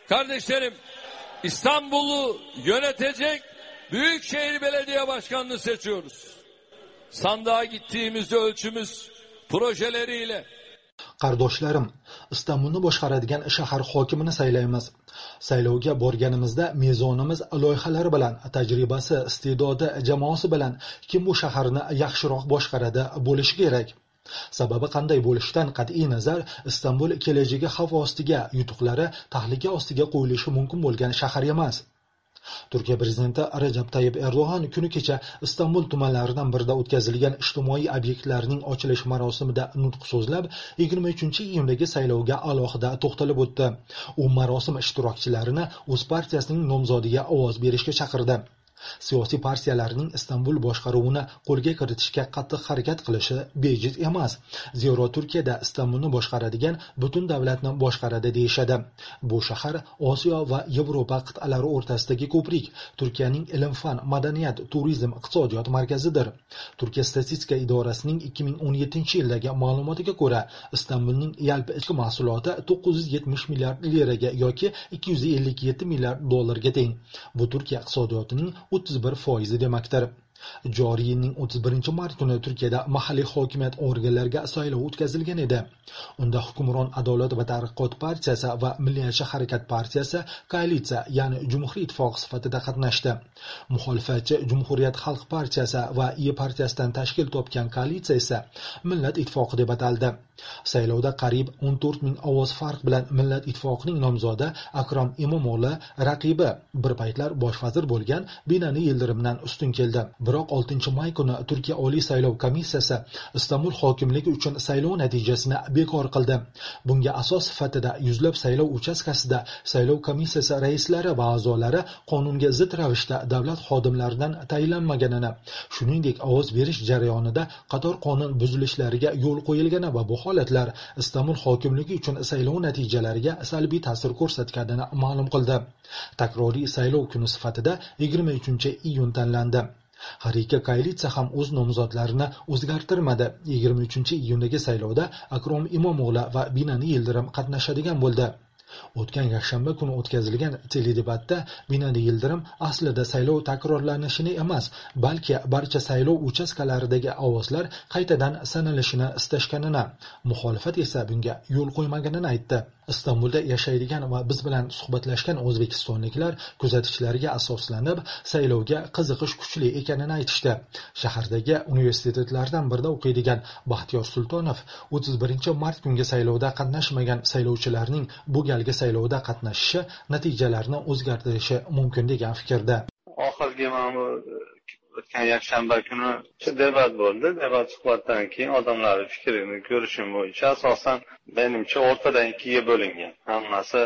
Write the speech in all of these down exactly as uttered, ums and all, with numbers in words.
Kardeşlerim, İstanbul'u yönetecek Büyükşehir Belediye Başkanı'nı seçiyoruz. Sandığa gittiğimizde ölçümüz projeleriyle. Qardoshlarim, Istanbulni boshqaradigan shahar hokimini saylaymiz. Saylovga borganimizda mezonimiz loyihalari bilan, tajribasi, iste'dodi, jamoasi bilan kim bu shaharni yaxshiroq boshqaradi bo'lishi kerak. Sababi qanday bo'lishidan qat'iy nazar, Istanbul kelajagi xavf ostiga, yutuqlari tahlika ostiga qo'yilishi mumkin bo'lgan shahar emas. Turkiya prezidenti Recep Tayyip Erdo'g'an kuni kecha Istanbul tumanlaridan birida o'tkazilgan ijtimoiy obyektlarning ochilish marosimida nutq so'zlab, yigirma uchinchi iyundagi saylovga alohida to'xtalib o'tdi. U marosim ishtirokchilarini o'z partiyasining nomzodiga ovoz berishga chaqirdi. Siyosiy partiyalarning Istanbul boshqaruvini qo'lga kiritishga qattiq harakat qilishi bejiz emas. Zero Turkiyada Istanbulni boshqaradigan butun davlatni boshqaradi deyishadi. Bu shahar Osiyo va Yevropa qit'alari o'rtasidagi ko'prik, Turkiyaning ilm-fan, madaniyat, turizm, iqtisodiyot markazidir. Turkiya statistika idorasining ikki ming o'n yettinchi yildagi ma'lumotiga ko'ra, Istanbulning yalpi ichki mahsuloti to'qqiz yuz yetmish milliard liraga yoki ikki yuz ellik yetti milliard dollarga teng. Bu Turkiya iqtisodiyotining o'ttiz bir foizi demakdir. Joriy yilning o'ttiz birinchi mart kuni Turkiyada mahalliy hokimiyat organlariga saylov o'tkazilgan edi. Unda hukmron Adolat va taraqqiyot partiyasi va Milliyatchi harakat partiyasi koalitsiya, ya'ni Jumhuriy ittifoq sifatida qatnashdi. Muxolifatchi Jumhuriyat xalq partiyasi va I partiyasidan tashkil topgan koalitsiya esa Millat ittifoqi deb ataldi. Saylovda qariyb o'n to'rt ming ovoz farq bilan Millat ittifoqining nomzodi Akrom Imomog'li raqibi bir paytlar bosh vazir bo'lgan Binali Yildirimdan ustun keldi. Biroq oltinchi may kuni Turkiya Oliy saylov komissiyasi Istanbul hokimligi uchun saylov natijasini bekor qildi. Bunga asos sifatida yuzlab saylov uchastkasida saylov komissiyasi raislari va a'zolari qonunga zid ravishda davlat xodimlaridan tayinlanmaganini, shuningdek ovoz berish jarayonida qator qonun buzilishlariga yo'l qo'yilgani va bu holatlar Istanbul hokimligi uchun saylov natijalariga salbiy ta'sir ko'rsatganini ma'lum qildi. Takroriy saylov kuni sifatida yigirma uchinchi iyun tanlandi. Har ikki koalitsiya ham o'z nomzodlarini o'zgartirmadi. yigirma uchinchi iyundagi saylovda Akrom Imomog'li va Binali Yildirim qatnashadigan bo'ldi. O'tgan yakshanba kuni o'tkazilgan teledebatda Binali Yildirim aslida saylov takrorlanishini emas, balki barcha saylov uchastkalaridagi ovozlar qaytadan sanalishini istashganini, muxolifat esa bunga yo'l qo'ymaganini aytdi. Istanbulda yashaydigan va biz bilan suhbatlashgan o'zbekistonliklar kuzatishlariga asoslanib saylovga qiziqish kuchli ekanini aytishdi. Shahardagi universitetlardan birida o'qiydigan Baxtiyor Sultonov o'ttiz birinchi mart kungi saylovda qatnashmagan saylovchilarning bu galgi saylovda qatnashishi natijalarni o'zgartirishi mumkin degan fikrda. Oxirgi mana o'tgan yakshanba kuni debat bo'ldi. Debat suhbatdan keyin odamlarning fikrini ko'rishim bo'yicha asosan menimcha o'rtadan ikkiga bo'lingan. Hammasi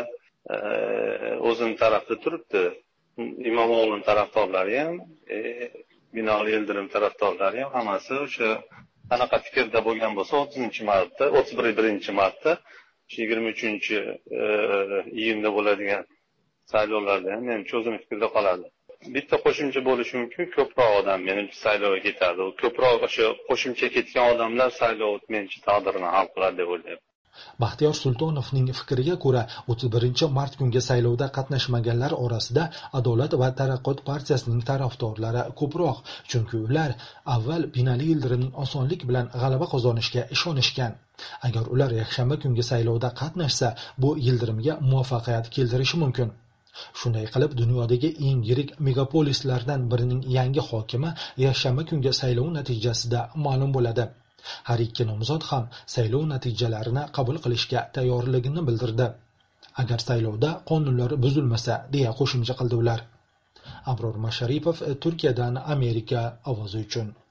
o'zining tarafida turibdi. Imomog'lining tarafdorlari ham, Binali Yildirim tarafdorlari ham hammasi o'sha qanaqa fikrda bo'lgan bo'lsa o'ttizinchi martda, o'ttiz birinchi martda, yigirma uchinchi iyunda bo'ladigan saylovlarda ham menimcha o'zining fikrida qoladi. Bitta qo'shimcha bo'lishi mumkin, ko'proq odam menimcha saylovga ketadi. Ko'proq o'sha qo'shimcha ketgan odamlar saylov menimcha taqdirini hal qiladi deb o'ylayman. Baxtiyor Sultonovning fikriga ko'ra, o'ttiz birinchi mart kungi saylovda qatnashmaganlar orasida Adolat va taraqqiyot partiyasining tarafdorlari ko'proq, chunki ular avval Binali Yildirimning osonlik bilan g'alaba qozonishiga ishonishgan. Agar ular yakshanba kungi saylovda qatnashsa, bu Yildirimga muvaffaqiyat keltirishi mumkin. Shunday qilib, dunyodagi eng yirik megapolislardan birining yangi hokimi yakshanba kungi saylov natijasida ma'lum bo'ladi. Har ikki nomzod ham saylov natijalarini qabul qilishga tayyorligini bildirdi. Agar saylovda qonunlar buzilmasa, deya qo'shimcha qildi ular. Abror Masharipov, Turkiyadan Amerika ovozi uchun.